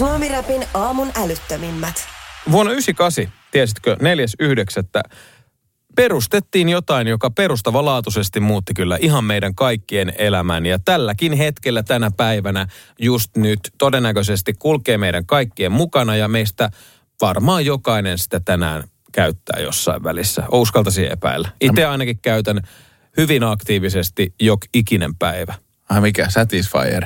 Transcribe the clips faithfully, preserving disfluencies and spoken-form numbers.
Suomi-räpin aamun älyttömimmät. Vuonna yhdeksänkymmentäkahdeksan, tiesitkö, neljäs yhdeksättä perustettiin jotain, joka perustavanlaatuisesti muutti kyllä ihan meidän kaikkien elämän. Ja tälläkin hetkellä tänä päivänä just nyt todennäköisesti kulkee meidän kaikkien mukana ja meistä varmaan jokainen sitä tänään käyttää jossain välissä. Uskaltaisin epäillä. Itse ainakin käytän hyvin aktiivisesti jok ikinen päivä. Ai mikä? Satisfyer.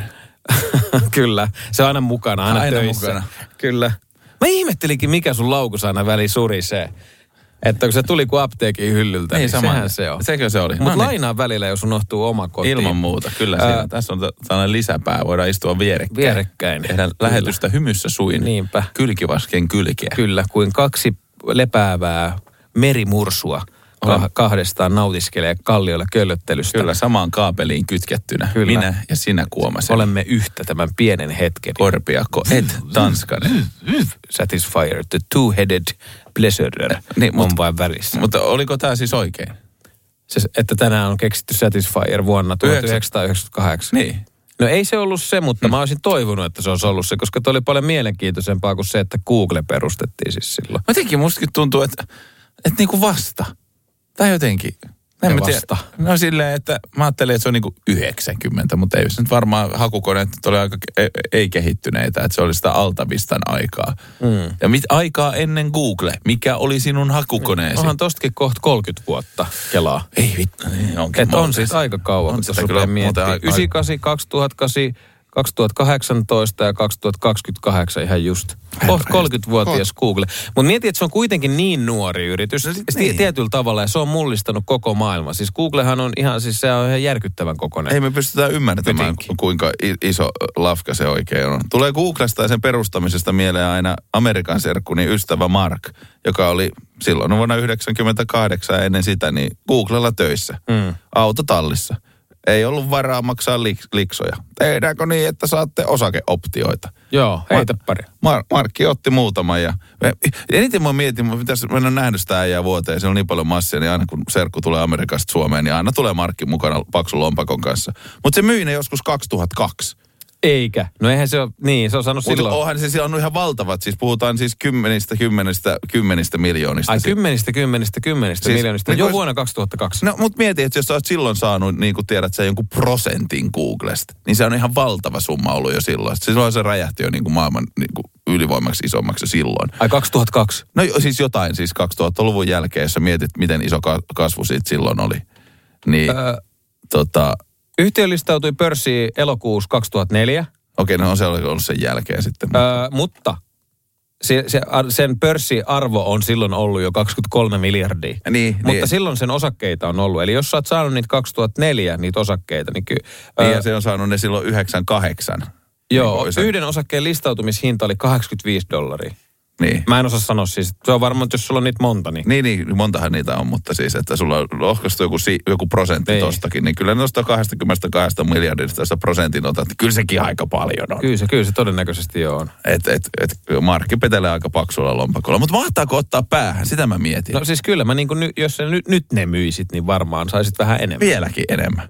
Kyllä, se on aina mukana, aina, aina töissä. Mukana. Kyllä. Mä ihmettelinkin, mikä sun laukus aina väli surisee. Että kun se tuli kuin apteekin hyllyltä, niin, niin sehän se on. Sekö se oli? Mutta no niin. Lainaa välillä, jos unohtuu oma kotiin. Ilman muuta, kyllä siinä. Ää, Tässä on tällainen lisäpää, voidaan istua vierekkäin. Vierekkäin. Tehdään lähetystä hymyssä suin. Niinpä. Kylkivasken kylkeä. Kyllä, kuin kaksi lepäävää merimursua kah- kahdestaan nautiskelee kalliolla köllöttelystä. Kyllä, samaan kaapeliin kytkettynä. Kyllä. Minä ja sinä Kuomasen. Olemme yhtä tämän pienen hetken. Korpiakko, et Tanskanen. Satisfyer, the two-headed pleasurer niin, on mut, vain välissä. Mutta oliko tämä siis oikein? Se, että tänään on keksitty Satisfyer vuonna tuhatyhdeksänsataayhdeksänkymmentäkahdeksan. Niin. No ei se ollut se, mutta hmm. mä olisin toivonut, että se olisi ollut se, koska toi oli paljon mielenkiintoisempaa kuin se, että Google perustettiin siis silloin. Jotenkin mustakin tuntuu, että, että niinku vasta. Tai jotenkin. En mä tiedä. No silleen, että mä ajattelin, että se on niinku yhdeksänkymmentä, mutta ei se nyt varmaan hakukoneet oli aika ei-kehittyneitä, että se oli sitä Altavistan aikaa. Mm. Ja mit aikaa ennen Google? Mikä oli sinun hakukoneesi? Onhan tostakin kohta kolmekymmentä vuotta kelaa. Ei vittu. Että on siis aika kauan, mutta jos rupeaa miettimään. yhdeksänkymmentäkahdeksan, kaksituhattakahdeksan, kaksituhattakahdeksantoista ja kaksituhattakaksikymmentäkahdeksan ihan just. Kohta kolmekymmentävuotias Google. Mutta mieti, että se on kuitenkin niin nuori yritys niin. Tietyllä tavalla ja se on mullistanut koko maailma. Siis Googlehan on ihan, siis se on ihan järkyttävän kokoinen. Ei me pystytään ymmärtämään, Jotenkin. kuinka iso lafka se oikein on. Tulee Googlesta ja sen perustamisesta mieleen aina Amerikan serkkuni ystävä Mark, joka oli silloin vuonna yhdeksänkymmentäkahdeksan ennen sitä niin Googlella töissä, mm. autotallissa. Ei ollut varaa maksaa lik- liksoja. Tehdäänkö niin, että saatte osakeoptioita? Joo, heitä pari. Mar- Markki otti muutaman ja... Eniten mä mietin, mä pitäisi mennä nähnyt sitä äijää vuoteen. Se on niin paljon massia, niin aina kun serkku tulee Amerikasta Suomeen, niin aina tulee Markki mukana paksun lompakon kanssa. Mutta se myi ne joskus kaksituhattakaksi. Eikä. No eihän se ole, niin se on saanut Mut silloin. Onhan se siellä on ihan valtavat, siis puhutaan siis kymmenistä, kymmenistä, kymmenistä miljoonista. Ai kymmenistä, kymmenistä, kymmenistä siis, miljoonista, niin jo vois... vuonna kaksituhattakaksi. No mut mieti, että jos sä oot silloin saanut, niin kuin tiedät sä, jonkun prosentin Googlesta, niin se on ihan valtava summa ollut jo silloin. Silloin se räjähti jo niin kuin maailman niin kuin ylivoimaksi isommaksi silloin. Ai kaksituhattakaksi? No siis jotain siis kaksituhattaluvun jälkeen, jos sä mietit, miten iso kasvu siitä silloin oli. Niin öö, tota... Yhtiö listautui pörssiin elokuussa kaksituhattaneljä. Okei, no on se ollut sen jälkeen sitten. Öö, mutta se, se, sen pörssiarvo on silloin ollut jo kaksikymmentäkolme miljardia. Niin, mutta niin. silloin sen osakkeita on ollut. Eli jos sä oot saanut niitä kaksituhattaneljä, niitä osakkeita, niin kyllä... Niin öö, ja se on saanut ne silloin yhdeksänkymmentäkahdeksan. Joo, niin yhden osakkeen listautumishinta oli kahdeksankymmentäviisi dollaria. Niin. Mä en osaa sanoa siis, se on varmaan, jos sulla on niitä monta. Niin, niin, niin montahan niitä on, mutta siis, että sulla on lohkaistu joku, joku prosentti Ei. tostakin, niin kyllä noista kaksikymmentäkaksi miljardista, jos sä prosentin otat, niin kyllä sekin aika paljon on. Kyllä se, kyllä se todennäköisesti jo on. Että et, et, Markki petelee aika paksulla lompakolla, mutta mahtaako ottaa päähän, sitä mä mietin. No siis kyllä, mä niin kuin, jos sä nyt, nyt ne myisit, niin varmaan saisit vähän enemmän. Vieläkin enemmän.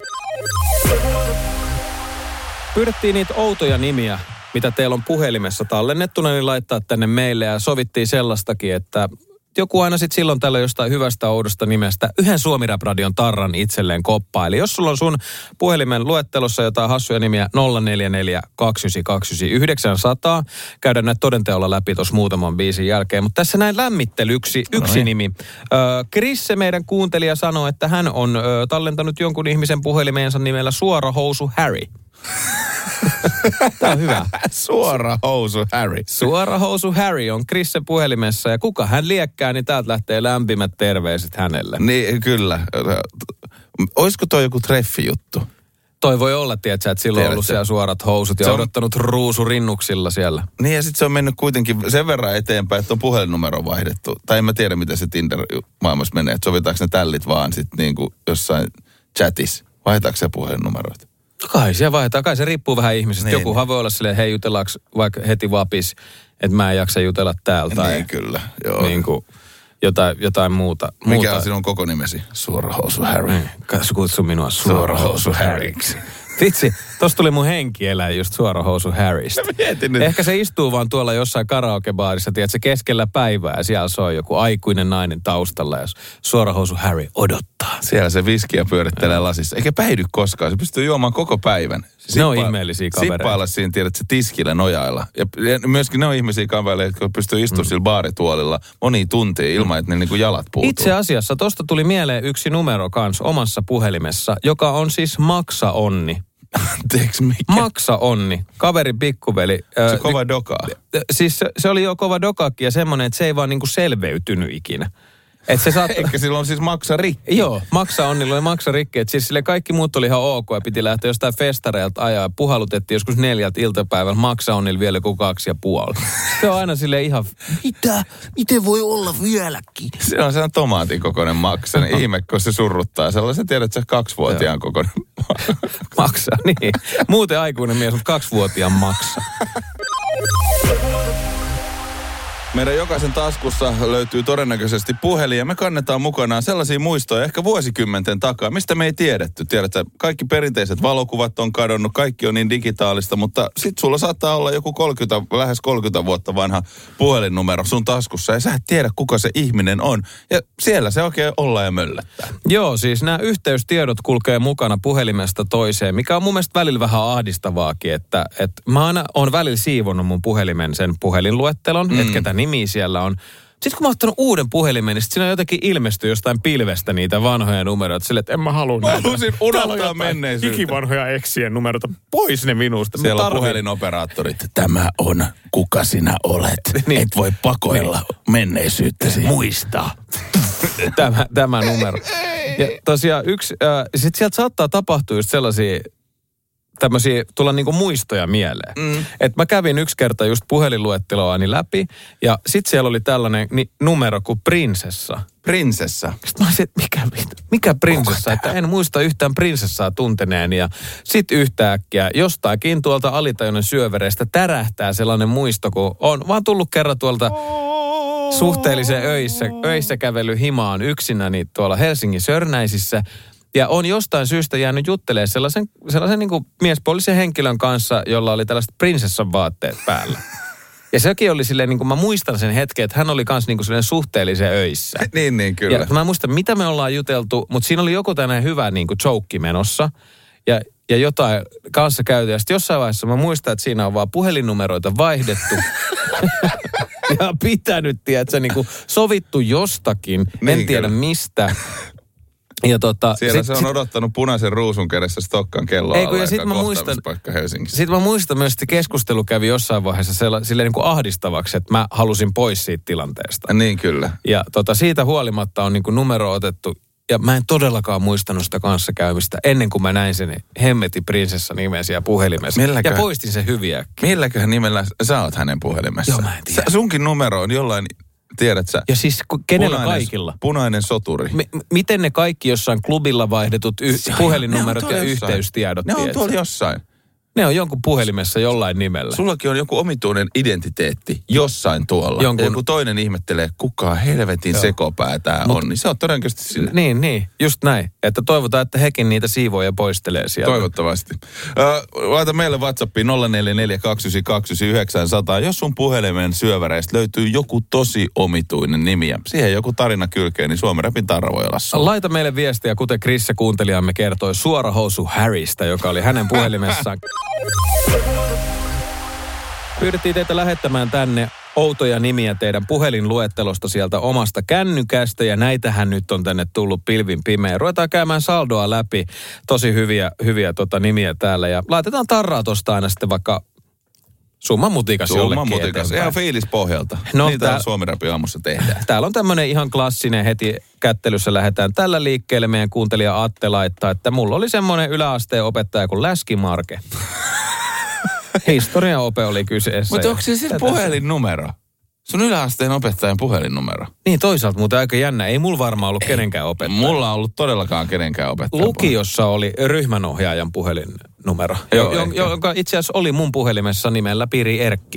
Pyydettiin niitä outoja nimiä, mitä teillä on puhelimessa tallennettuna, niin laittaa tänne meille ja sovittiin sellaistakin, että joku aina sitten silloin tällä jostain hyvästä oudosta nimestä yhden Suomi-rap-radion tarran itselleen koppaa. Eli jos sulla on sun puhelimen luettelossa jotain hassuja nimiä nolla neljä neljä kaksi yhdeksän kaksi yhdeksän yhdeksän nolla nolla, käydään näitä todenteolla läpi tuossa muutaman biisin jälkeen. Mutta tässä näin lämmittelyksi yksi no nimi. Ö, Krisse, meidän kuuntelija, sanoo, että hän on ö, tallentanut jonkun ihmisen puhelimeensa nimellä Suorahousu Harry. Tämä on hyvä. Suorahousu Harry. Suorahousu Harry on Krissen puhelimessa ja kuka hän liekkää, niin täältä lähtee lämpimät terveiset hänelle. Niin, kyllä. Olisiko toi joku treffijuttu? Toi voi olla, tiedätkö, että silloin on ollut siellä suorat housut ja on odottanut ruusurinnuksilla siellä. Niin ja sitten se on mennyt kuitenkin sen verran eteenpäin, että on puhelinnumero vaihdettu. Tai en mä tiedä, miten se Tinder-maailmassa menee, että sovitaanko ne tällit vaan sitten niin kuin jossain chatissa. Vaihdetaanko se puhelinnumeroita? Kai se vaihtaa, kai se riippuu vähän ihmisestä. Niin, Jokuhan niin. Voi olla silleen, hei jutellaanko vaikka heti vapis, että mä en jaksa jutella täältä. Niin tai kyllä, joo. Niin kuin jotain, jotain muuta. Mikä muuta. on sinun koko nimesi? Suorahousu Harry. Kutsu minua Suorahousu Harryksi. Vitsi, Tosta tuli mun henkieläin just Suorahousu Harrystä. Ehkä se istuu vaan tuolla jossain karaokebaarissa, tiedätkö, keskellä päivää ja siellä soi joku aikuinen nainen taustalla ja Suorahousu Harry odottaa. Siellä se viskiä pyörittelee lasissa. Eikä päihdy koskaan, se pystyy juomaan koko päivän. Sippa- ne on ihmeellisiä kavereita. Sippailla siinä, tiedät, se tiskillä nojailla. Ja, ja myöskin ne on ihmisiä kavereita, jotka pystyy istumaan mm. sillä baarituolilla monia tuntia ilman, että ne niinku jalat puutuu. Itse asiassa tosta tuli mieleen yksi numero kans omassa puhelimessa, joka on siis Maksa Onni. Anteeksi, mikä? Maksa Onni, kaverin pikkuveli. Se kova doka. Siis se, se oli jo kova dokakki ja semmoinen, että se ei vaan niinku selveytynyt ikinä. Et se saat... Eikä silloin siis maksa rikki. Joo, Maksa Onnilla oli maksa rikki. Että siis sille kaikki muut oli ihan ok ja piti lähteä jostain festareilta ajaa. Puhalutettiin joskus neljältä iltapäivällä. Maksa Onnilla vielä joku kaksi ja puoli. Se on aina silleen ihan, mitä? Miten voi olla vieläkin? Se on sellainen tomaatin kokoinen maksa. Niin ihme, kun se surruttaa. Sellaisen tiedät, että se kaksivuotiaan kokoinen maksa. Niin. Muuten aikuinen mies, mutta kaksivuotiaan maksa. Meidän jokaisen taskussa löytyy todennäköisesti puhelin ja me kannetaan mukanaan sellaisia muistoja ehkä vuosikymmenten takaa, mistä me ei tiedetty. Tiedätkö, kaikki perinteiset valokuvat on kadonnut, kaikki on niin digitaalista, mutta sit sulla saattaa olla joku kolmekymmentä, lähes kolmekymmentä vuotta vanha puhelinnumero sun taskussa ja sä et tiedä, kuka se ihminen on. Ja siellä se oikein olla ja möllättää. Joo, siis nämä yhteystiedot kulkee mukana puhelimesta toiseen, mikä on mun mielestä välillä vähän ahdistavaakin, että, että mä aina on välillä siivonnut mun puhelimen sen puhelinluettelon, mm. että ketä nimi siellä on. Sitten kun mä oon ottanut uuden puhelimen, niin siinä on jotenkin ilmestynyt jostain pilvestä niitä vanhoja numeroita. Silleen, että en mä halua näitä. Mä halusin unohtaa menneisyyttä. Ikivanhoja eksien numeroita. Pois ne minusta. Siellä on puhelinoperaattorit. Tämä on kuka sinä olet. Niin. Et voi pakoilla niin. menneisyyttäsi. Muistaa. tämä, tämä numero. Ja tosiaan yksi, äh, sit sieltä saattaa tapahtua just sellaisia tämmöisiä, tulla niinku muistoja mieleen. Mm. Että mä kävin yksi kerta just puhelinluetteloani läpi, ja sit siellä oli tällainen ni, numero kuin Prinsessa. Prinsessa? Sitten mä olisin, että mikä, mikä prinsessa? Että en muista yhtään prinsessaa tunteneeni, ja sit yhtäkkiä jostakin tuolta alitajunnan syövereistä tärähtää sellainen muisto, kun on vaan tullut kerran tuolta suhteellisen öissä, öissä kävely himaan yksinäni tuolla Helsingin Sörnäisissä, ja on jostain syystä jäänyt juttelemaan sellaisen, sellaisen niin kuin miespuolisen henkilön kanssa, jolla oli tällaiset prinsessan vaatteet päällä. Ja sekin oli silleen, niin kuin mä muistan sen hetken, että hän oli kans niin kuin sellainen suhteellisen öissä. niin, niin, kyllä. Ja mä en muista, mitä me ollaan juteltu, mutta siinä oli joku tämmöinen hyvä niin kuin joke menossa. Ja, ja jotain kanssa käyty. Ja sitten jossain vaiheessa mä muistan, että siinä on vaan puhelinnumeroita vaihdettu. ja pitänyt, tiedätkö, niin kuin sovittu jostakin, niin, en tiedä kyllä. mistä. Ja tota, siellä sit, se on sit, odottanut punaisen ruusun kädessä Stokkan kelloa alla, ja sitten mä muistan, sit mä muistan myös, että keskustelu kävi jossain vaiheessa sella, silleen niin kuin ahdistavaksi, että mä halusin pois siitä tilanteesta. Niin kyllä. Ja tota, siitä huolimatta on niin kuin numero otettu, ja mä en todellakaan muistanut sitä kanssakäymistä ennen kuin mä näin sen hemmeti prinsessa nimesiä puhelimessa. Milläkö, ja poistin sen hyviä. Milläköhän nimellä sä oot hänen puhelimessa? Joo, mä en tiedä. Sä, sunkin numero on jollain... Tiedät sä? Ja siis kenellä punainen, kaikilla? Punainen soturi. M- miten ne kaikki jossain klubilla vaihdetut y- puhelinnumerot ja yhteystiedot? Ne on tuolla jossain. Ne on jonkun puhelimessa jollain nimellä. Sullakin on joku omituinen identiteetti jossain tuolla. Jonkun... Ja kun toinen ihmettelee, kuka helvetin Joo. sekopää tää Mut... on, niin se on todennäköisesti sinne. Niin, niin. Just näin. Että toivotaan, että hekin niitä siivoja poistelee sieltä. Toivottavasti. Äh, laita meille WhatsAppiin nolla neljä neljä kaksi yhdeksän kaksi yhdeksän yhdeksän nolla nolla. Jos sun puhelimen syöväreistä löytyy joku tosi omituinen nimi ja siihen joku tarina kylkeen, niin Suomen Rapin tarra voi olla sulla. Laita meille viestiä, kuten Krisse kuuntelijamme kertoi Suorahousu Harrystä, joka oli hänen puhelimessaan. Pyydettiin teitä lähettämään tänne outoja nimiä teidän puhelinluettelosta sieltä omasta kännykästä, ja näitähän nyt on tänne tullut pilvin pimeä. Ruvetaan käymään saldoa läpi, tosi hyviä, hyviä tota nimiä täällä, ja laitetaan tarraa tosta aina sitten vaikka summan mutikas jollekin. Summan mutikas, ihan fiilis pohjalta. No, niitä tää, Suomi Rapin aamussa tehdään. Täällä on tämmöinen ihan klassinen, heti kättelyssä lähdetään tällä liikkeelle. Meidän kuuntelija Atte laittaa, että mulla oli semmoinen yläasteen opettaja kuin Läskimarke. Historian ope oli kyseessä. Mutta onko se sitten puhelinnumero? Sun yläasteen opettajan puhelinnumero. Niin, toisaalta muuten aika jännä. Ei mulla varmaan ollut Ei, kenenkään opettaja. Mulla on ollut todellakaan kenenkään opettaja. Lukiossa oli ryhmänohjaajan puhelinnumero, jo, jo, jonka itse asiassa oli mun puhelimessa nimellä Piri Erkki.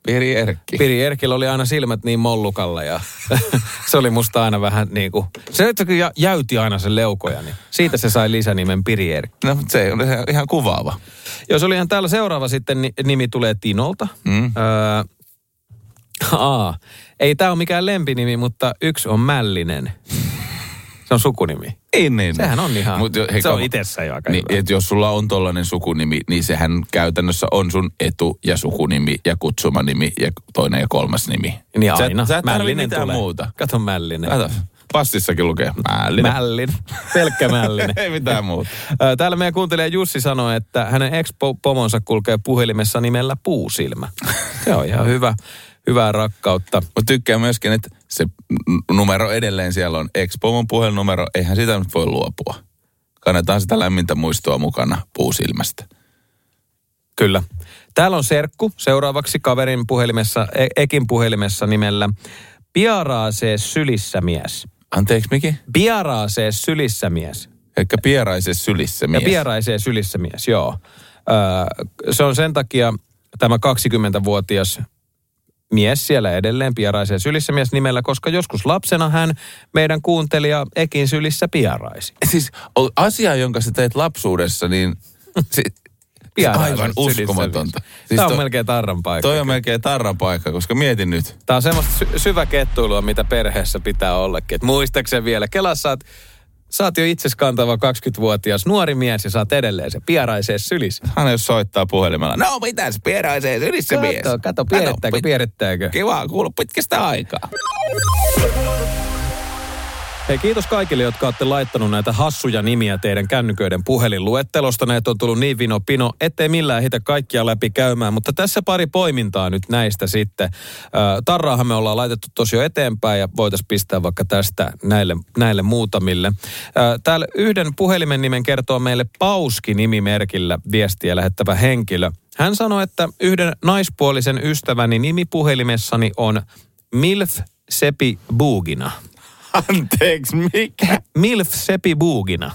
Piri Erkki. Piri Erkillä oli aina silmät niin mollukalla ja se oli musta aina vähän niin kuin, se että kun jäyti aina sen leukoja, niin siitä se sai lisänimen Piri Erkki. No, se oli ihan kuvaava. Jos oli ihan täällä seuraava sitten, nimi tulee Tinolta. Mm. Öö, aa, ei tää ole mikään lempinimi, mutta yksi on Mällinen. Se on sukunimi. Ei niin. Sehän on ihan, Mut jo, hei, se on itsessään jo aika niin, hyvä. Et jos sulla on tollainen sukunimi, niin sehän käytännössä on sun etu- ja sukunimi ja kutsumanimi ja toinen ja kolmas nimi. Niin aina. Sä, sä et Mällinen mitään tulee. muuta. Kato Mällinen. Kato. Passissakin lukee Mällinen. Mällin. Pelkkä Mällinen. Ei mitään muuta. Täällä meidän kuuntelija Jussi sanoi, että hänen ex-pomonsa kulkee puhelimessa nimellä Puusilmä. Se on ihan hyvä. Hyvää rakkautta. Mutta tykkään myöskin, että se numero edelleen siellä on ex-pomon puhelinnumero. Eihän sitä nyt voi luopua. Kannetaan sitä lämmintä muistoa mukana Puusilmästä. Kyllä. Täällä on serkku seuraavaksi kaverin puhelimessa, Ekin puhelimessa nimellä Piaraasee sylissä mies. Anteeksi, Miki? Piaraasee sylissä mies. Elikkä pieraisee sylissä mies. Ja pieraisee sylissä mies, joo. Öö, se on sen takia tämä kaksikymmentävuotias mies siellä edelleen pieraisee sylissä mies nimellä, koska joskus lapsena hän meidän kuuntelija Ekin sylissä piaraisi. Siis asia, jonka sä teet lapsuudessa, niin si, aivan uskomatonta. Siis Tämä on to, melkein tarran paikka. Toi on melkein tarran paikka, koska mietin nyt. Tämä on semmoista sy- syvä kettuilua, mitä perheessä pitää ollakin. Et muistaakseni vielä, Kela sä oot, sä oot jo itses kantava kaksikymmentävuotias nuori mies ja sä oot edelleen se pieraisee sylissä. Hän jos soittaa puhelimella, no mitäs pieraisee sylissä kato, mies? Kato, pierittääkö, pierittääkö? Kiva, kuulu pitkästä aikaa. Hei, kiitos kaikille, jotka olette laittanut näitä hassuja nimiä teidän kännyköiden puhelinluettelosta. Näitä on tullut niin vino pino, ettei millään hitä kaikkia läpi käymään. Mutta tässä pari poimintaa nyt näistä sitten. Tarraahan me ollaan laitettu tosi jo eteenpäin ja voitaisiin pistää vaikka tästä näille, näille muutamille. Täällä yhden puhelimen nimen kertoo meille Pauski-nimimerkillä viestiä lähettävä henkilö. Hän sanoi, että yhden naispuolisen ystäväni nimi puhelimessani on Milf Sepi Bugina. Anteeksi, mikä? Milf Sepi Bugina.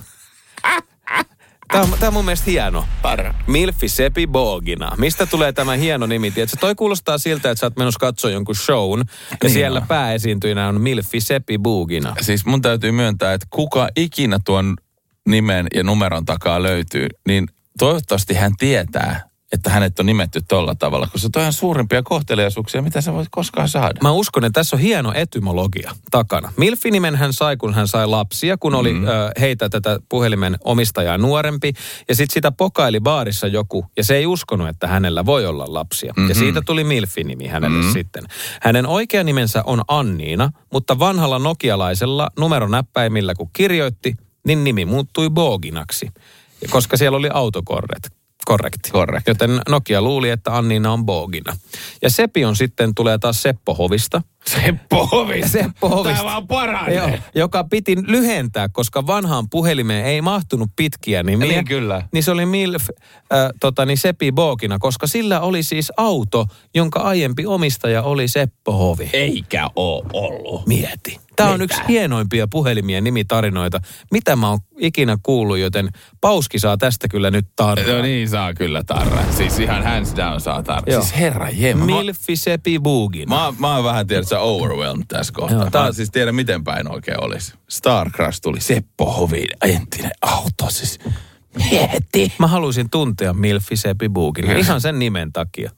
Tämä on, tämä on mun mielestä hieno. Parra. Milfi Sepi Bugina. Mistä tulee tämä hieno nimi? Tiedätkö, toi kuulostaa siltä, että sä oot menossa katsoa jonkun shown. Ja niin siellä on. Pääesiintyjänä on Milfi Sepi Bugina. Siis mun täytyy myöntää, että kuka ikinä tuon nimen ja numeron takaa löytyy, niin toivottavasti hän tietää, että hänet on nimetty tolla tavalla, koska toi on suurimpia kohteliaisuuksia, mitä sä voit koskaan saada. Mä uskon, että tässä on hieno etymologia takana. Milfi-nimen hän sai, kun hän sai lapsia, kun oli mm. ö, heitä tätä puhelimen omistajaa nuorempi. Ja sitten sitä pokaili baarissa joku, ja se ei uskonut, että hänellä voi olla lapsia. Mm-hmm. Ja siitä tuli Milfi-nimi hänelle mm-hmm. sitten. Hänen oikea nimensä on Anniina, mutta vanhalla nokialaisella numeronäppäimillä kun kirjoitti, niin nimi muuttui Boginaksi. Ja koska siellä oli autokorret. Korrekti. Korrekti. Joten Nokia luuli, että Anniina on Bogina. Ja Sepi on sitten, tulee taas Seppo Hovista. Seppo Hovista? Seppo Hovista. Tämä vaan paranee. Joo, joka piti lyhentää, koska vanhaan puhelimeen ei mahtunut pitkiä nimiä. Niin kyllä. Niin se oli Milf, äh, tota, niin Sepi Bogina, koska sillä oli siis auto, jonka aiempi omistaja oli Seppo Hovi. Eikä oo ollut. Mieti. Tämä on yksi hienoimpia puhelimien nimitarinoita, mitä mä oon ikinä kuullut, joten Pauski saa tästä kyllä nyt tarraa. No niin, saa kyllä tarraa. Siis ihan hands down saa tarraa. Siis herra jemma. Milfi Sepi Bugina. Mä, mä oon vähän tiedä, että sä overwhelmed tässä kohtaa. Joo, mä siis tiedä, miten päin oikein olisi. Star Crush tuli Seppo Hovin entinen auto siis. Mieti. Mä haluaisin tuntea Milfi Sepi Bugina ihan sen nimen takia.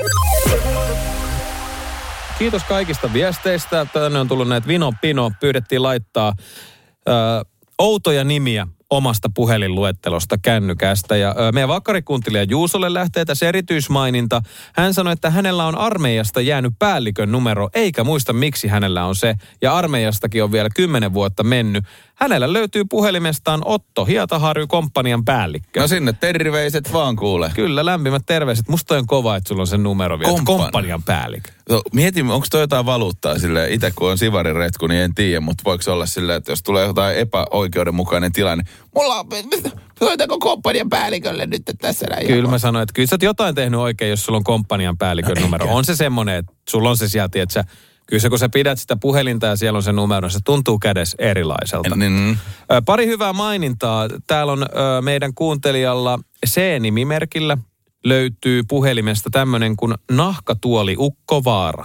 Kiitos kaikista viesteistä. Tänne on tullut näitä vino pino. Pyydettiin laittaa ö, outoja nimiä omasta puhelinluettelosta kännykästä. Ja ö, meidän vakkarikuuntelija Juusolle lähtee tässä erityismaininta. Hän sanoi, että hänellä on armeijasta jäänyt päällikön numero, eikä muista miksi hänellä on se. Ja armeijastakin on vielä kymmenen vuotta mennyt. Hänellä löytyy puhelimestaan Otto Hietaharju komppanian päällikkö. No sinne terveiset vaan kuule. Kyllä, lämpimät terveiset. Musta on kova, että sulla on sen numero vielä. Kompani. Komppanian päällikkö. No, mietin, onko toi jotain valuuttaa silleen, itse kun on sivariretku, niin en tiedä, mutta voiko se olla silleen, että jos tulee jotain epäoikeudenmukainen tilanne, mulla on, soitako komppanian päällikölle nyt tässä näin? Kyllä mä sanoin, että kyllä sä oot jotain tehnyt oikein, jos sulla on komppanian päällikön no, numero. Eikä. On se semmoinen, että sulla on se sieltä, että sä, kyllä se kun sä pidät sitä puhelinta ja siellä on se numero, se tuntuu kädessä erilaiselta. Mm. Pari hyvää mainintaa. Täällä on ö, meidän kuuntelijalla C-nimimerkillä löytyy puhelimesta tämmöinen kuin nahkatuoli Ukkovaara.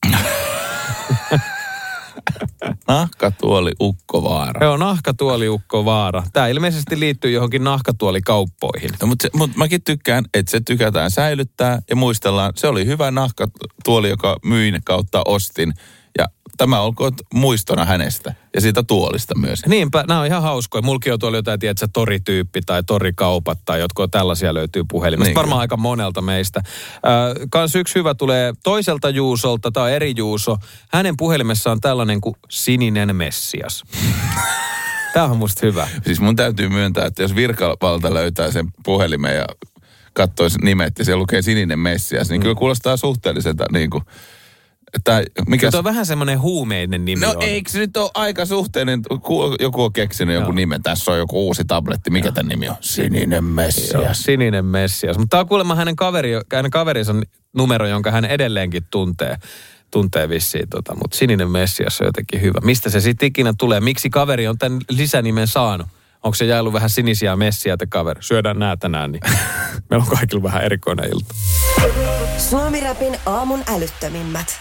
Nahkatuoli Ukkovaara. Joo, nahkatuoli Ukkovaara. Tämä ilmeisesti liittyy johonkin nahkatuolikauppoihin. No, mutta, mutta mäkin tykkään, että se tykätään säilyttää ja muistellaan. Se oli hyvä nahkatuoli, joka myin kautta ostin. Ja tämä olkoon muistona hänestä ja siitä tuolista myös. Niinpä, nämä on ihan hauskoja. Mulki on tuolla jotain, tiedätkö, torityyppi tai torikaupat tai jotkut tällaisia löytyy puhelimesta. Niin, varmaan aika monelta meistä. Äh, kans yksi hyvä tulee toiselta Juusolta tai eri Juuso. Hänen puhelimessaan on tällainen kuin Sininen Messias. Tämä on musta hyvä. Siis mun täytyy myöntää, että jos virkavalta löytää sen puhelimen ja katsoisi nimet ja siellä lukee Sininen Messias, niin mm. kyllä kuulostaa suhteelliselta niin kuin... Että mikä... Se on vähän semmoinen huumeinen nimi. No on. Eikö se nyt ole aika suhteellinen? Joku on keksinyt joku nimen. Tässä on joku uusi tabletti. Mikä tämän nimi on? Sininen Messias. Joo, Sininen Messias. Mutta tämä on kuulemma hänen, kaveri, hänen kaverinsa numero, jonka hän edelleenkin tuntee. Tuntee vissiin, tota, mutta Sininen Messias on jotenkin hyvä. Mistä se sitten ikinä tulee? Miksi kaveri on tämän lisänimen saanut? Onko se jäänyt vähän sinisiä messiä te kaveri? Syödään nää tänään, niin meillä on kaikilla vähän erikoinen ilta. Suomi-rapin aamun älyttömimmät.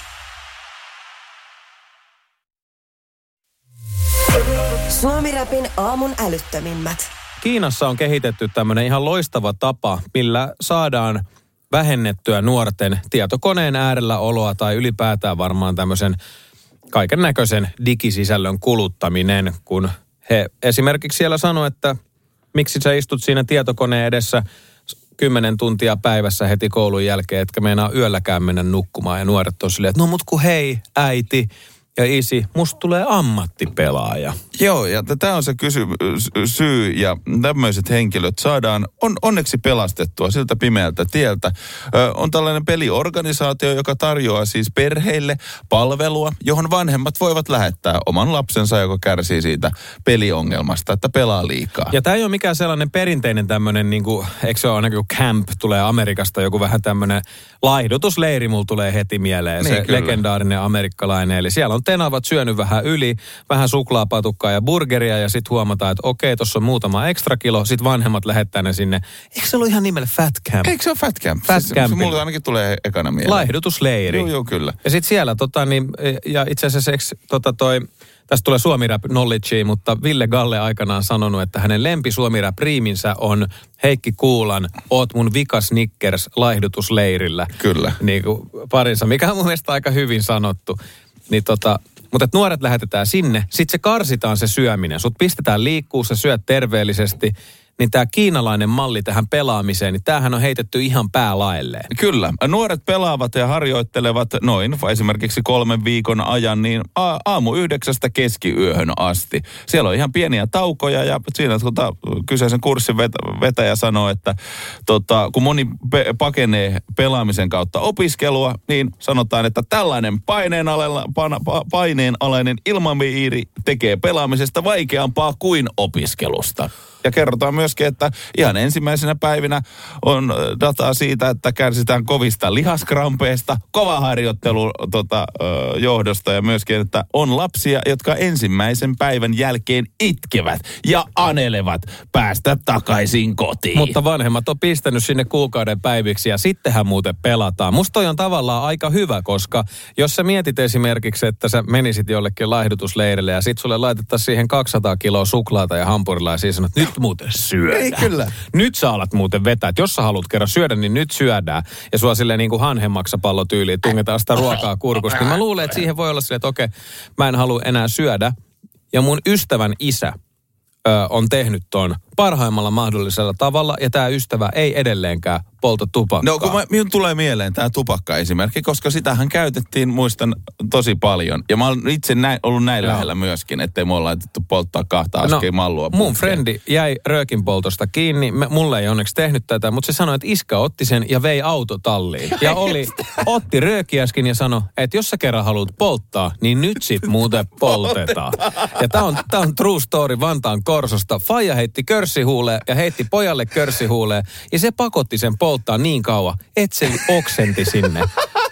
Suomi-rapin aamun älyttömimmät. Kiinassa on kehitetty tämmöinen ihan loistava tapa, millä saadaan vähennettyä nuorten tietokoneen äärellä oloa tai ylipäätään varmaan tämmöisen kaiken näköisen digisisällön kuluttaminen, kun he esimerkiksi siellä sanoo, että miksi sä istut siinä tietokoneen edessä kymmenen tuntia päivässä heti koulun jälkeen, etkä meinaa yölläkään mennä nukkumaan. Ja nuoret on silleen, että no mut kun hei, äiti ja isi, musta tulee ammattipelaaja. Joo, ja tämä on se kysy- syy, ja tämmöiset henkilöt saadaan on, onneksi pelastettua siltä pimeältä tieltä. Ö, on tällainen peliorganisaatio, joka tarjoaa siis perheille palvelua, johon vanhemmat voivat lähettää oman lapsensa, joka kärsii siitä peliongelmasta, että pelaa liikaa. Ja tämä ei ole mikään sellainen perinteinen tämmöinen, niin kuin, eikö se ole ainakin kuin camp, tulee Amerikasta joku vähän tämmöinen laihdutusleiri, mulla tulee heti mieleen, niin, se kyllä. Legendaarinen amerikkalainen, eli siellä on tenavat syönyt vähän yli, vähän suklaapatukkaa ja burgeria ja sitten huomataan, että okei, tuossa on muutama ekstra kilo, sitten vanhemmat lähettää ne sinne. Eikö se ollut ihan nimellä Fat Camp? Eikö se ole Fat Camp? Fat se, Camp. Se mulle ainakin tulee ekana mieleen. Laihdutusleiri. Joo, joo, kyllä. Ja sitten siellä, tota niin, ja itse asiassa tota toi, tästä tulee Suomi-rap knowledge, mutta Ville Galle aikanaan sanonut, että hänen lempi Suomi-rap-riiminsä on Heikki Kuulan Oot mun vika Snickers laihdutusleirillä. Kyllä. Niin kuin parinsa, mikä on mun mielestä aika hyvin sanottu. Niin tota, mutta että nuoret lähetetään sinne, sitten se karsitaan se syöminen. Sut pistetään liikkuu, sä syöt terveellisesti. Niin tämä kiinalainen malli tähän pelaamiseen, niin tämähän on heitetty ihan päälaelleen. Kyllä. Nuoret pelaavat ja harjoittelevat noin esimerkiksi kolmen viikon ajan niin a- aamu yhdeksästä keskiyöhön asti. Siellä on ihan pieniä taukoja ja siinä tuota, kyseisen kurssin vet- vetäjä sanoo, että tota, kun moni pe- pakenee pelaamisen kautta opiskelua, niin sanotaan, että tällainen paineenalainen, pa- paineenalainen ilmapiiri tekee pelaamisesta vaikeampaa kuin opiskelusta. Ja kerrotaan myöskin, että ihan ensimmäisenä päivinä on dataa siitä, että kärsitään kovista lihaskrampeista, kova harjoittelu tota, johdosta ja myöskin, että on lapsia, jotka ensimmäisen päivän jälkeen itkevät ja anelevat päästä takaisin kotiin. Mutta vanhemmat on pistänyt sinne kuukauden päiviksi ja sittenhän muuten pelataan. Musta toi on tavallaan aika hyvä, koska jos sä mietit esimerkiksi, että sä menisit jollekin laihdutusleirille ja sit sulle laitettaisiin siihen kaksisataa kiloa suklaata ja hampurilla ja siis sanot, nyt muuten syödään. Ei kyllä. Nyt sä alat muuten vetää. Et jos sä haluat kerran syödä, niin nyt syödään. Ja sua silleen niin kuin hanhenmaksapallotyyliin tungetaan sitä ruokaa kurkusta. Niin mä luulen, että siihen voi olla silleen, että okei, mä en halua enää syödä. Ja mun ystävän isä ö, on tehnyt ton parhaimmalla mahdollisella tavalla. Ja tää ystävä ei edelleenkään polta tupakkaa. No kun mä, minun tulee mieleen tämä tupakka-esimerkki, koska sitähän käytettiin, muistan, tosi paljon. Ja mä olen itse näin, ollut näin Joo. lähellä myöskin, ettei mua laitettu polttaa kahta askeja no, mallua. Mun puhkeen. Frendi jäi röökin poltosta kiinni. Me, mulle ei onneksi tehnyt tätä, mutta se sanoi, että iskä otti sen ja vei autotalliin. Ja oli, otti röökiäskin ja sanoi, että jos sä kerran haluat polttaa, niin nyt sit muuten poltetaan. Ja tää on, tää on true story Vantaan Korsosta. Faija heitti körssihuuleen ja heitti pojalle körssihuuleen. Ja se pakotti sen polttaa niin kauan, että se oksenti sinne.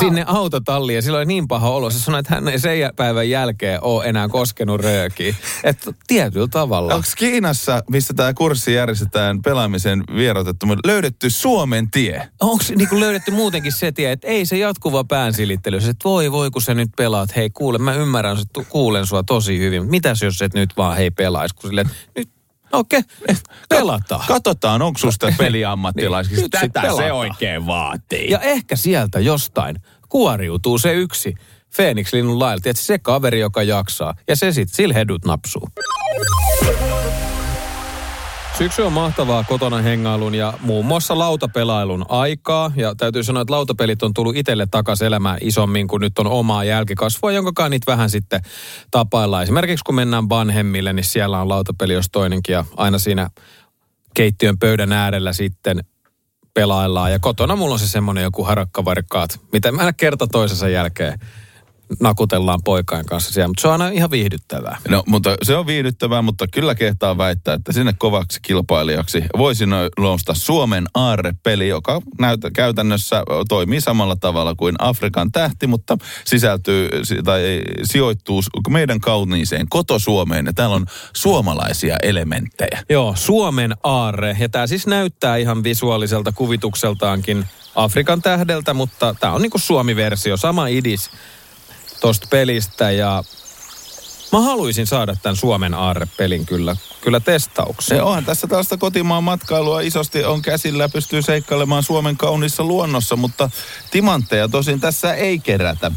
sinne autotalliin ja sillä oli niin paha olo. Se sanoi, että hän ei sen päivän jälkeen ole enää koskenut röökiin. Että tietyllä tavalla. Onko Kiinassa, missä tämä kurssi järjestetään pelaamisen vierotettu, löydetty Suomen tie? Onko niin löydetty muutenkin se tie, että ei se jatkuva päänsilittely. Se, että voi voi kun sä nyt pelaat. Hei kuule, mä ymmärrän, että kuulen sua tosi hyvin. Mitäs jos et nyt vaan hei pelaisi? Kun silleen, nyt okei, okay, pelataan. Katsotaan, onko susta peliammattilaisista. niin, Tätä se oikein vaatii. Ja ehkä sieltä jostain kuoriutuu se yksi Feeniks-linnun lailla. Tiedätkö, se kaveri, joka jaksaa. Ja se sitten sillä hedut napsuu. Syksy on mahtavaa kotona hengailun ja muun muassa lautapelailun aikaa. Ja täytyy sanoa, että lautapelit on tullut itselle takaisin elämään isommin, kun nyt on omaa jälkikasvua, jonka niitä vähän sitten tapaillaan. Esimerkiksi kun mennään Banhemmille, niin siellä on lautapeli jos toinenkin ja aina siinä keittiön pöydän äärellä sitten pelaillaan. Ja kotona mulla on se semmoinen joku harakkavarikkaat, mitä mä aina kerta toisensa jälkeen nakutellaan poikain kanssa siellä, mutta se on aina ihan viihdyttävää. No, mutta se on viihdyttävää, mutta kyllä kehtaa väittää, että sinne kovaksi kilpailijaksi voisi nousta Suomen aarrepeli, joka näytä, käytännössä toimii samalla tavalla kuin Afrikan tähti, mutta sisältyy tai sijoittuu meidän kauniiseen koto-Suomeen ja täällä on suomalaisia elementtejä. Joo, Suomen aarre. Ja tämä siis näyttää ihan visuaaliselta kuvitukseltaankin Afrikan tähdeltä, mutta tämä on niinku Suomi-versio, sama idis tosta pelistä ja mä haluaisin saada tämän Suomen aarrepelin kyllä, kyllä testaukseen. Onhan tässä tällaista kotimaan matkailua isosti on käsillä, pystyy seikkailemaan Suomen kauniissa luonnossa, mutta timantteja tosin tässä ei kerätä.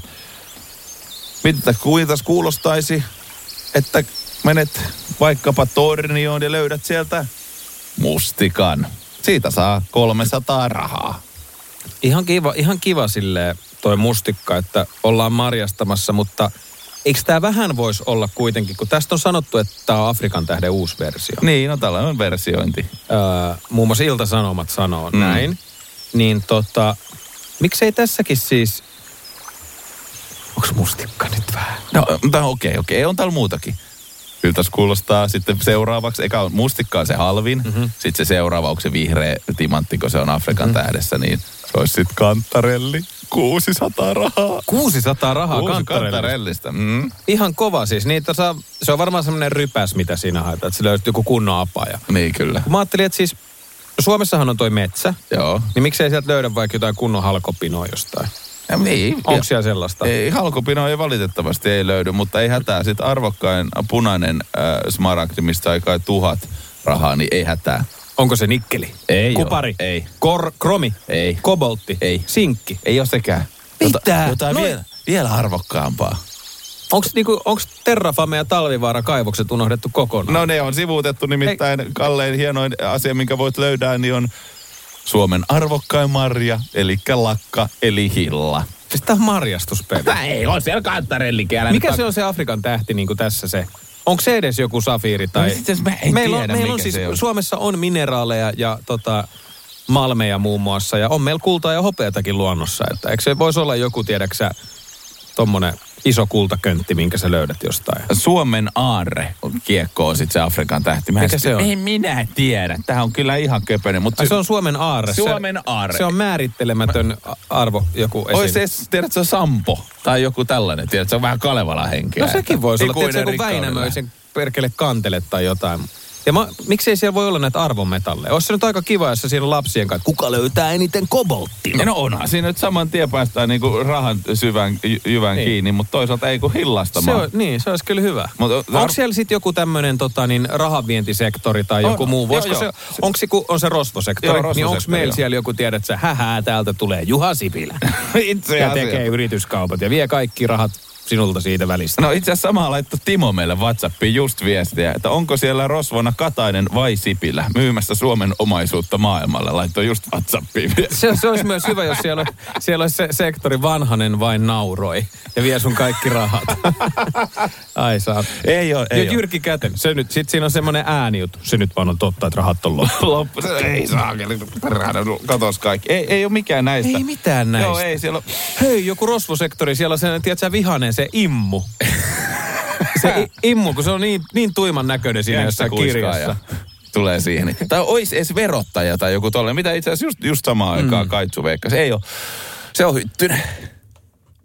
Mitä kuinka kuulostaisi, että menet vaikkapa Tornioon ja löydät sieltä mustikan. Siitä saa kolmesataa rahaa. Ihan kiva, ihan kiva silleen toi mustikka, että ollaan marjastamassa, mutta eikö tämä vähän voisi olla kuitenkin, kun tästä on sanottu, että tämä on Afrikan tähden uusi versio. Niin, no tällainen on versiointi. Öö, muun muassa Ilta-Sanomat sanoo mm. näin. Niin tota, miksei tässäkin siis, onko mustikka nyt vähän? No, mutta okei, okay, okei, okay. On täällä muutakin. Kyllä tässä kuulostaa sitten seuraavaksi, eka on mustikka on se halvin, mm-hmm. sitten se seuraava onko se vihreä timantti, kun se on Afrikan mm-hmm. tähdessä, niin se olisi sitten kantarelli. kuusisataa rahaa. kuusisataa rahaa Kuusi kantarellista. kantarellista. Mm. Ihan kova siis. Niitä saa, se on varmaan semmoinen rypäs, mitä siinä haetaan, että se löytyy joku kunnon apaja. Niin, kyllä. Kun mä ajattelin, että siis Suomessahan on toi metsä. Joo. Niin miksei sieltä löydä vaikka jotain kunnon halkopinoa jostain? Ja niin. Onko siellä sellaista? Ei, halkopinoa ei valitettavasti ei löydy, mutta ei hätää. Sitten arvokkain punainen äh, smaragdi, mistä sai kai tuhat rahaa, niin ei hätää. Onko se nikkeli? Ei Kupari? Ole. Ei. Kor, kromi? Ei. Koboltti? Ei. Sinkki? Ei ole sekään. Mitä? Jotain no, vielä, vielä arvokkaampaa. Onko niinku, Terrafame ja Talvivaara kaivokset unohdettu kokonaan? No ne on sivuutettu, nimittäin ei. Kallein hienoin asia, minkä voit löydää, niin on Suomen arvokkain marja, eli lakka, eli hilla. Siis tää on marjastuspeli. Ei, on siellä kantarellikin. Mikä kat... se on se Afrikan tähti niin kuin tässä se? Onko se edes joku safiiri tai... No, siis mä en meillä tiedä, on, meillä on siis, on. Suomessa on mineraaleja ja tota, malmeja muun muassa ja on meillä kultaa ja hopeatakin luonnossa. Että eikö se voisi olla joku, tiedäksä, tommonen iso kultaköntti, minkä sä löydät jostain? Suomen aarre kiekko on sitten se Afrikan tähti. Mä Mikä se on? Ei minä tiedä. Tämä on kyllä ihan köpönen. Mutta se, se on Suomen aarre. Suomen aarre. Se, se on määrittelemätön arvo joku esim. Ois se, tiedät, se on Sampo tai joku tällainen. Tiedät, se on vähän Kalevala henkeä. No sekin voisi olla. Tiedätkö, joku Väinämöisen perkele kantele tai jotain. Ja mä, miksei siellä voi olla näitä arvometalleja? Olisi se nyt aika kiva, jos siinä on lapsien kanssa. Kuka löytää eniten kobolttia? No onhan siinä nyt saman tien päästään niinku rahan syvän jyvän niin. kiinni, mutta toisaalta ei kun hillastamaan. Se on, niin, se olisi kyllä hyvä. Mut, onko ar- siellä sitten joku tämmöinen tota, niin, rahavientisektori tai on, joku muu? Voisiko se, onko se, on se rosvosektori? Joo, niin onko meillä jo. Siellä joku, tiedät sä, hähää, täältä tulee Juha Sipilä. Itse ja tekee asia. Yrityskaupat ja vie kaikki rahat sinulta siitä välistä. No itse asiassa samaa laittoi Timo meille WhatsAppiin just viestiä, että onko siellä rosvona Katainen vai Sipilä myymässä Suomen omaisuutta maailmalle. Laittoi just WhatsAppiin se, se olisi myös hyvä, jos siellä, siellä olisi se sektori Vanhanen vain nauroi ja vie sun kaikki rahat. Ai saa. Ei ole, ei ja Jyrki Käten, se nyt, sit siinä on semmoinen ääni, se nyt vaan on totta, että rahat on loppu. loppu. Ei saa, katos kaikki. Ei, ei ole mikään näistä. Ei mitään näistä. Joo, ei siellä on... Hei, joku rosvosektori, siellä on se, tiedätkö, vihanen se immu. Se immu, kun se on niin, niin tuiman näköinen siinä jossain kirjassa. Tulee siihen. Tai olisi edes verottaja tai joku tollainen. Mitä itse asiassa just, just samaan aikaan mm. Kaitsu veikkasi. Ei ole. Se on Hyttynen.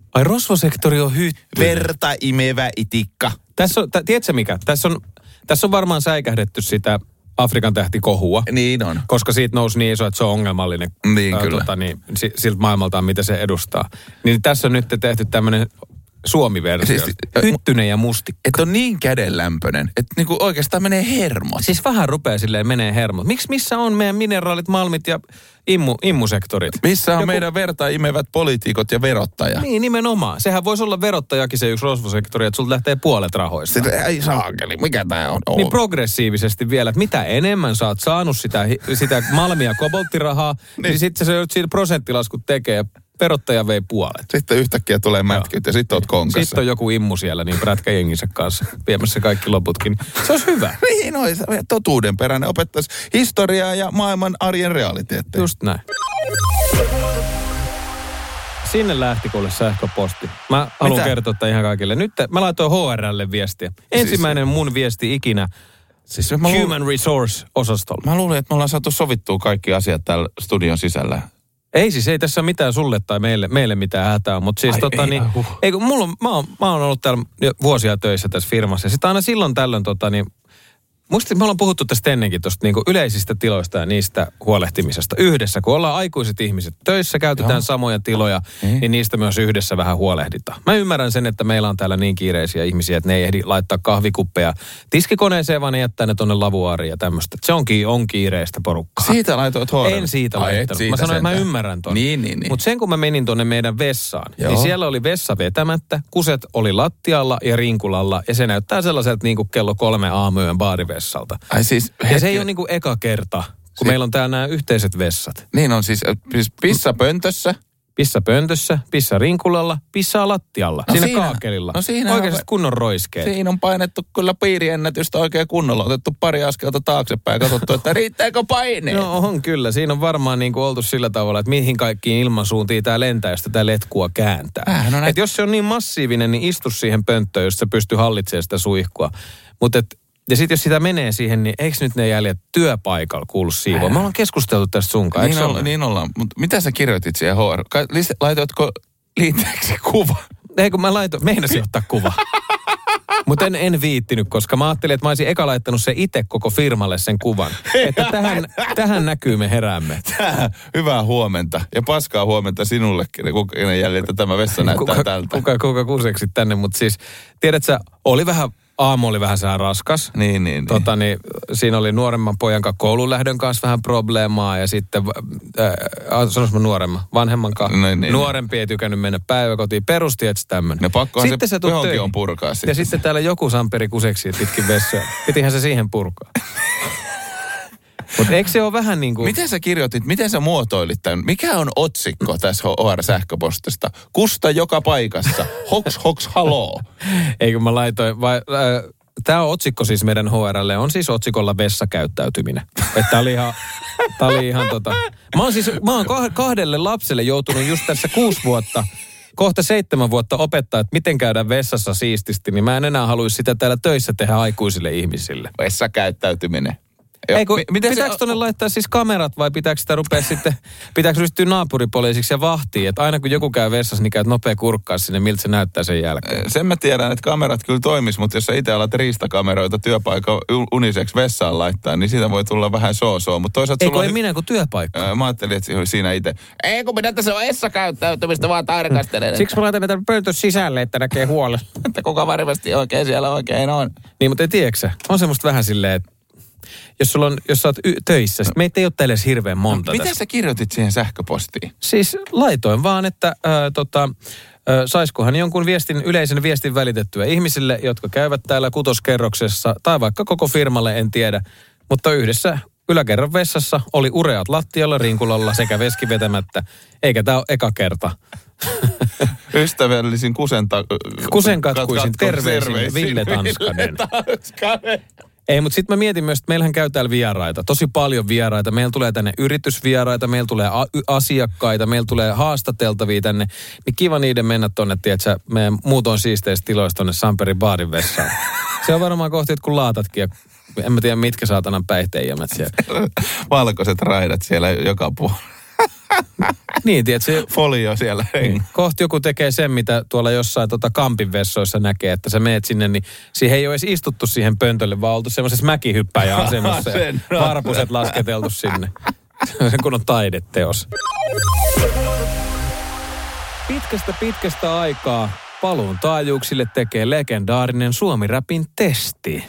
Ai rosvosektori on hyttynen. Verta imevä itikka. Tässä on, t- tiedätkö mikä? Tässä on, tässä on varmaan säikähdetty sitä Afrikan tähtikohua. Niin on. Koska siitä nousi niin iso, että se on ongelmallinen. Niin ää, kyllä. Tota, niin, siltä maailmaltaan, mitä se edustaa. Niin tässä on nyt tehty tämmöinen Suomi-versio. Siis, hyttynen ja mustikka. Että on niin kädenlämpöinen, että niinku oikeastaan menee hermot. Siis vähän rupeaa silleen menee hermot. Miksi missä on meidän mineraalit, malmit ja immu, immusektorit? Missä on Joku... meidän verta imevät poliitikot ja verottaja? Niin, nimenomaan. Sehän voisi olla verottajakin se yksi rosvosektori, että sulta lähtee puolet rahoista. Sitten, ei saakeli, mikä tää on? Niin progressiivisesti vielä, että mitä enemmän sä oot saanut sitä, sitä malmia kobolttirahaa, niin, niin sitten se joudut siinä prosenttilaskut tekee. Verottaja vei puolet. Sitten yhtäkkiä tulee mätkyt ja sitten oot konkassa. Sitten on joku immu siellä niin prätkäjenginsä kanssa viemässä kaikki loputkin. Se olisi hyvä. Niin olisi totuudenperäinen. Opettaisi historiaa ja maailman arjen realiteetteja. Just näin. Sinne lähti kuule sähköposti. Mä haluan kertoa tämän ihan kaikille. Nyt mä laitoin H R:lle viestiä. Ensimmäinen siis, mun viesti ikinä siis Human Resource-osastolla. Mä luulin, että me ollaan saatu sovittua kaikki asiat täällä studion sisällä. Ei siis, ei tässä mitään sulle tai meille, meille mitään hätää, mutta siis Ai tota ei, niin, uh. ei kun mulla on, mä oon, mä oon ollut täällä vuosia töissä tässä firmassa ja sitten aina silloin tällöin tota niin, musta me ollaan puhuttu tästä ennenkin tuosta niinku yleisistä tiloista ja niistä huolehtimisesta yhdessä. Kun ollaan aikuiset ihmiset töissä, käytetään Joo. samoja tiloja, niin. niin niistä myös yhdessä vähän huolehditaan. Mä ymmärrän sen, että meillä on täällä niin kiireisiä ihmisiä, että ne ei ehdi laittaa kahvikuppeja tiskikoneeseen, vaan ne jättää ne tonne lavuaariin ja tämmöistä. Se on, on kiireistä porukkaa. Siitä laitoit huolella? En siitä laittanut. Mä sanoin, että mä ymmärrän ton. Niin, niin, niin. Mutta sen kun mä menin tonne meidän vessaan, Joo. niin siellä oli vessa vetämättä, kuset oli lattialla ja rinkulalla ja se näyttää sellaiselta niin kuin kello kolme aamuyön baarivessalta. Ai siis, ja hetki... se ei ole niinku eka kerta, kun si- meillä on täällä nämä yhteiset vessat. Niin on siis, siis pissa pöntössä. Pissa pöntössä, pissa rinkulalla, pissaa lattialla, no siinä, siinä kaakelilla. No siinä oikeasti on, kunnon roiskeet. Siinä on painettu kyllä piiriennätystä oikein kunnolla. Otettu pari askelta taaksepäin ja katsottu, että riittääkö paineet. No on kyllä. Siinä on varmaan niin kuin oltu sillä tavalla, että mihin kaikkiin ilmansuuntiin tämä lentää, jos tätä letkua kääntää. Äh, no et jos se on niin massiivinen, niin istu siihen pönttöön, jos se pystyy hallitsemaan sitä suihkua. Mutta ja sitten jos sitä menee siihen, niin eikö nyt ne jäljet työpaikalla kuulu siivoon? Me ollaan keskusteltu tästä sunkaan, eikö niin, olla, niin ollaan. Mutta mitä sä kirjoitit siihen H R? Laitoitko liitteeksi kuva? Ei kun mä laitoin, meinasin ottaa kuva. Mutta en, en viittinyt, koska mä ajattelin, että mä olisin eka laittanut se itse koko firmalle sen kuvan. Että tähän, tähän näkyy me heräämme. Tää, hyvää huomenta. Ja paskaa huomenta sinullekin, kuka jäljiltä tämä vessa näyttää kuka, tältä. Kuka, kuka kuseksit tänne, mutta siis tiedätkö, oli vähän... Aamu oli vähän sään raskas. Niin, niin, tota, niin. Siinä oli nuoremman pojan kanssa koulun lähdön kanssa vähän probleemaa ja sitten, äh, sanois mä nuoremman, vanhemman kanssa. Niin, niin, Nuorempi ei tykännyt mennä päiväkotiin. Perusti, että tämmöinen. No pakkohan sitten se johonkin on purkaa. Ja sitten täällä joku samperi kuseksi pitkin vessoja. Pitihän se siihen purkaa. Mutta eikö se ole vähän niin kuin... Miten sä kirjoitit, miten sä muotoilit tämän? Mikä on otsikko tässä H R-sähköpostista? Kusta joka paikassa. Hoks, hoks, haloo. Eikö mä laitoin, vai... Äh, Tämä on otsikko siis meidän H R:lle, on siis otsikolla vessakäyttäytyminen. Että oli ihan, tää oli ihan tota... Mä oon siis, mä oon kahdelle lapselle joutunut just tässä kuusi vuotta, kohta seitsemän vuotta opettaa, että miten käydään vessassa siististi, niin mä en enää haluaisi sitä täällä töissä tehdä aikuisille ihmisille. Vessakäyttäytyminen. Ei, kun, pitääkö tuonne laittaa siis kamerat vai pitääkö sitä rupea sitten, pitääkö ryhtyä naapuripoliisiksi ja vahtiin, että aina kun joku käy vessassa, niin käyt nopea kurkkaa sinne, miltä se näyttää sen jälkeen. Sen mä tiedän, että kamerat kyllä toimis, mutta jos sä itse alat riistakameroita työpaikan uniseksi vessaan laittaa, niin siitä voi tulla vähän soo-soo. Mutta toisaalta ei kun sulla ei minä kuin työpaikka. Mä ajattelin, että siinä itse. Ei kun minä tässä vessakäyttäytymistä vaan tarkastelen. Siksi mä laitan näitä pöntön sisälle, että näkee huolella. Että kuka varmasti oikein siellä oikein on. Niin, mutta ei tiedätkö, on semmoista vähän silleen, että Jos, sulla on, jos sä oot y- töissä, no. meitä ei ole täällä edes hirveän monta. No, mitä sä kirjoitit siihen sähköpostiin? Siis laitoin vaan, että äh, tota, äh, saiskohan jonkun viestin, yleisen viestin välitettyä ihmisille, jotka käyvät täällä kutoskerroksessa, tai vaikka koko firmalle, en tiedä. Mutta yhdessä yläkerran vessassa oli ureat lattialla, rinkulalla sekä veski vetämättä. Eikä tää ole eka kerta. Ystävällisin kusenta... Kusenkatkuisin terveisin Ville Tanskanen. Tanskanen. Ei, mutta sitten mä mietin myös, että meillähän käy täällä vieraita, tosi paljon vieraita. Meillä tulee tänne yritysvieraita, meillä tulee a- asiakkaita, meillä tulee haastateltavia tänne. Niin kiva niiden mennä tonne, tiedätkö, meidän muutoin siisteistä tiloista tonne Samperin baarin vessaan. Se on varmaan kohti, että kun laatatkin ja en mä tiedä mitkä saatanan päihteenjämät siellä. Valkoiset raidat siellä joka puolella. Niin, tiedätkö? Folio siellä. Niin. Kohta joku tekee sen, mitä tuolla jossain tota kampin vessoissa näkee, että sä meet sinne, niin siihen ei ole edes istuttu siihen pöntölle, vaan oltu semmoisessa mäkihyppäjäasennossa ja varpuset lasketeltu sinne. Kun on taideteos. Pitkästä pitkästä aikaa paluun taajuuksille tekee legendaarinen Suomi-räpin testi.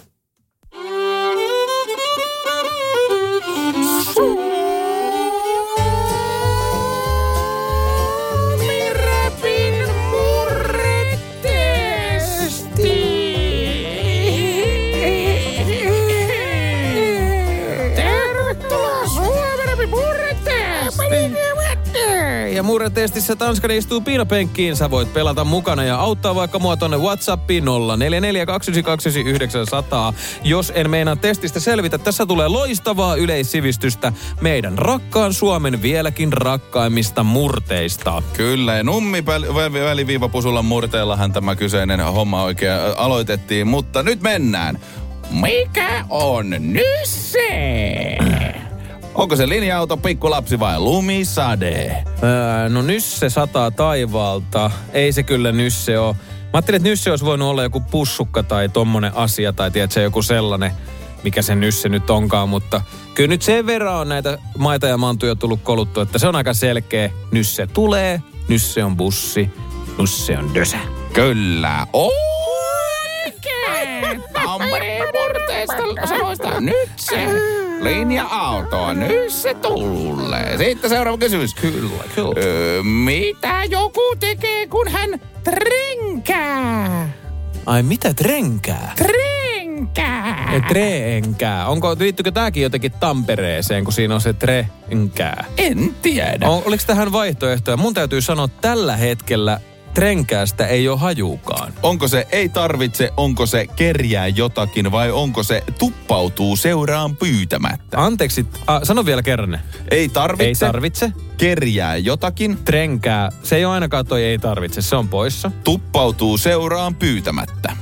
Ja murretestissä Tanskani istuu piinapenkkiin. Sä voit pelata mukana ja auttaa vaikka mua tonne WhatsAppiin nolla neljä neljä kaksi yhdeksän kaksi yhdeksän nolla nolla. Jos en meinaa testistä selvitä, tässä tulee loistavaa yleissivistystä meidän rakkaan Suomen vieläkin rakkaimmista murteista. Kyllä, ja nummi väliviivapusulla murteellahan tämä kyseinen homma oikein aloitettiin, mutta nyt mennään. Mikä on nysse? Onko se linja-auto, pikkulapsi vai lumisade? Öö, no nysse sataa taivaalta. Ei se kyllä nysse ole. Mä ajattelin, että nysse olisi voinut olla joku pussukka tai tommonen asia tai tiedätkö, joku sellainen, mikä se nysse nyt onkaan. Mutta kyllä nyt sen verran on näitä maita ja mantuja tullut koluttua, että se on aika selkeä. Nysse tulee, nysse on bussi, nysse on dösä. Kyllä. Oikein! Tampereen murteesta sanoista nyt se. Linja-autoa, nyt se tulee. Sitten seuraava kysymys. Kyllä, kyllä. Öö, mitä joku tekee, kun hän trenkää? Ai mitä trenkää? Trenkää. Ja trenkää. Onko, liittyykö tääkin jotenkin Tampereeseen, kun siinä on se trenkää? En tiedä. On, oliko tähän vaihtoehtoja? Mun täytyy sanoa, tällä hetkellä trenkäästä ei ole hajuukaan. Onko se ei tarvitse, onko se kerjää jotakin vai onko se tuppautuu seuraan pyytämättä? Anteeksi, a, sano vielä kerran. Ei tarvitse. Ei tarvitse. Kerjää jotakin. Trenkää. Se ei ole ainakaan toi ei tarvitse, se on poissa. Tuppautuu seuraan pyytämättä.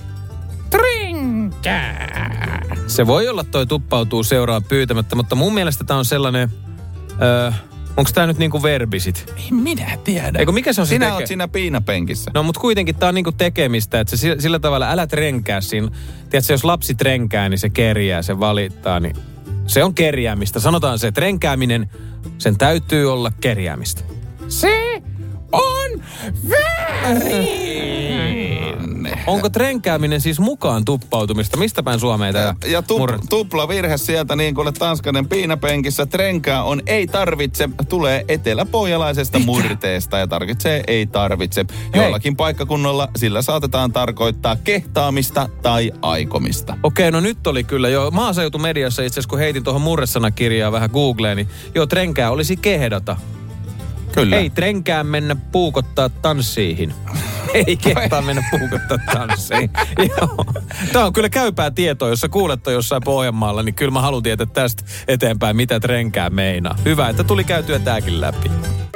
Trenkää. Se voi olla toi tuppautuu seuraan pyytämättä, mutta mun mielestä tää on sellainen... Öö, onko tää nyt niinku verbisit? Ei minä tiedä. Eikö mikä se on se Sinä teke- oot siinä piinapenkissä. No mut kuitenkin tää on niinku tekemistä, että se sillä, sillä tavalla älä trenkää siinä. Tiedätkö, jos lapsi trenkää, niin se kerjää, se valittaa, niin se on kerjäämistä. Sanotaan se trenkääminen, sen täytyy olla kerjäämistä. Se on väärin. Onko trenkääminen siis mukaan tuppautumista? Mistä päin Suomeen tää? Ja, ja tup, tupla virhe sieltä niin kuin Tanskanen piinapenkissä. Trenkää on ei tarvitse, tulee eteläpohjalaisesta murteesta ja tarvitsee ei tarvitse. Jollakin paikkakunnalla sillä saatetaan tarkoittaa kehtaamista tai aikomista. Okei, no nyt oli kyllä jo maaseutumediassa itse asiassa, kun heitin tuohon murresanakirjaa vähän Googleen, niin joo, trenkää olisi kehdata. Kyllä. Ei trenkää mennä puukottaa tanssiihin. Ei kehtaa mennä puukottaa tanssiin. Joo. Tämä on kyllä käypää tietoa, jos sä kuulet jossain Pohjanmaalla, niin kyllä mä haluan tietää tästä eteenpäin, mitä trenkää meinaa. Hyvä, että tuli käytyä tääkin läpi.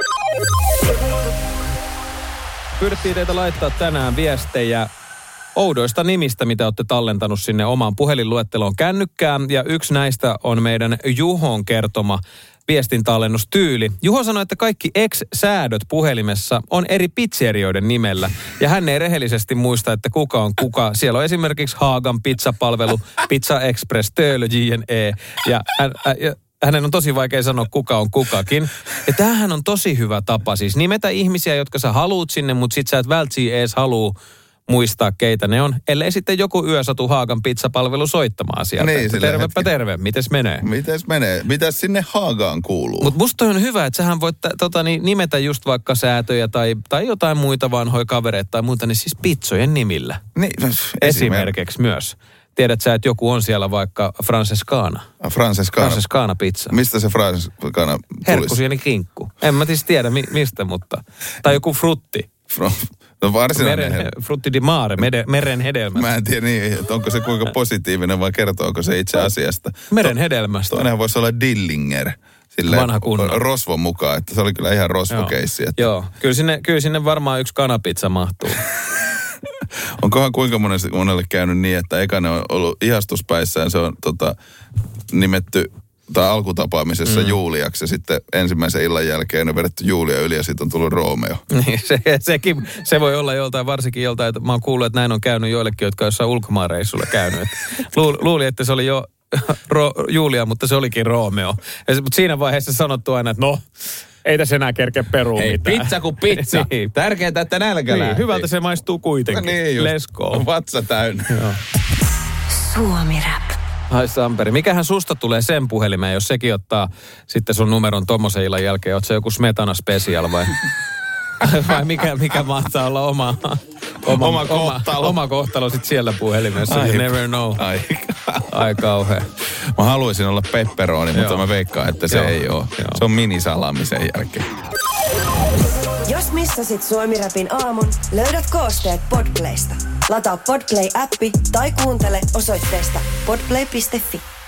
Pyydettiin teitä laittaa tänään viestejä oudoista nimistä, mitä olette tallentanut sinne omaan puhelinluetteloon kännykkään. Ja yksi näistä on meidän Juhon kertoma viestintallennustyyli. Juho sanoi, että kaikki ex-säädöt puhelimessa on eri pizzerioiden nimellä. Ja hän ei rehellisesti muista, että kuka on kuka. Siellä on esimerkiksi Haagan pizzapalvelu, Pizza Express, Töölö, J N E. Ja, hän, ja hänen on tosi vaikea sanoa, kuka on kukakin. Ja tämähän on tosi hyvä tapa. Siis nimetä ihmisiä, jotka sä haluut sinne, mutta sit sä et vältsiä ees haluu muistaa, keitä ne on, ellei sitten joku yösatu Haagan pizzapalvelu soittamaan sieltä. Niin, tervepä hetki. Terve, mites menee? Mites menee? Mitäs sinne Haagaan kuuluu? Mutta musta on hyvä, että sähän voit t- tota, niin, nimetä just vaikka säätöjä tai, tai jotain muita vanhoja kavereita tai muuta, niin siis pizzojen nimillä. Niin, esimerkiksi myös. Tiedät sä, että joku on siellä vaikka Francescana. Francescana. Francescana pizza. Mistä se Francescana tulisi? Herkkusieni kinkku. En mä siis tiedä mi- mistä, mutta. Tai joku frutti. No varsinainen. Meren, frutti di mare, mede, meren hedelmät. Mä en tiedä niin, että onko se kuinka positiivinen vai kertooko se itse asiasta. Meren hedelmästä. Toinen voisi olla Dillinger. Silleen vanha kunnon. Rosvon mukaan, että se oli kyllä ihan rosvokeissi. Että... Joo, kyllä sinne, kyllä sinne varmaan yksi kanapizza mahtuu. Onkohan kuinka monelle, monelle käynyt niin, että ekainen on ollut ihastuspäissään, se on tota, nimetty tai alkutapaamisessa mm. Juliaksi ja sitten ensimmäisen illan jälkeen on vedetty Julia yli ja sitten on tullut Romeo. Niin, se, sekin, se voi olla joltain, varsinkin joltain, että mä oon kuullut, että näin on käynyt joillekin, jotka on jossain ulkomaanreissulla käynyt. Luul, luuli, että se oli jo Ro, Julia, mutta se olikin Romeo. Ja, mutta siinä vaiheessa sanottu aina, että no, ei tässä enää kerkeä perua Hei, mitään. pizza kuin pizza. Niin. Tärkeintä, että nälkä niin, lähti. hyvältä se maistuu kuitenkin. No niin just. Let's go. Vatsa täynnä. Joo. Suomi Rap. Ai Samperi, mikähän susta tulee sen puhelimeen, jos sekin ottaa sitten sun numeron tommosen illan jälkeen? Oot se joku Smetana Special vai? vai mikä, mikä mahtaa olla oma, oma, oma kohtalo? Oma, oma kohtalo sit siellä puhelimessa. Ai, you never know. Ai, ai kauhea. Mä haluaisin olla pepperoni, mutta Joo. mä veikkaan, että se Joo. ei ole. Joo. Se on minisalami sen jälkeen. Jos missasit Suomi Rapin aamun, löydät koosteet Podplaysta. Lataa Podplay-appi tai kuuntele osoitteesta podplay piste fi.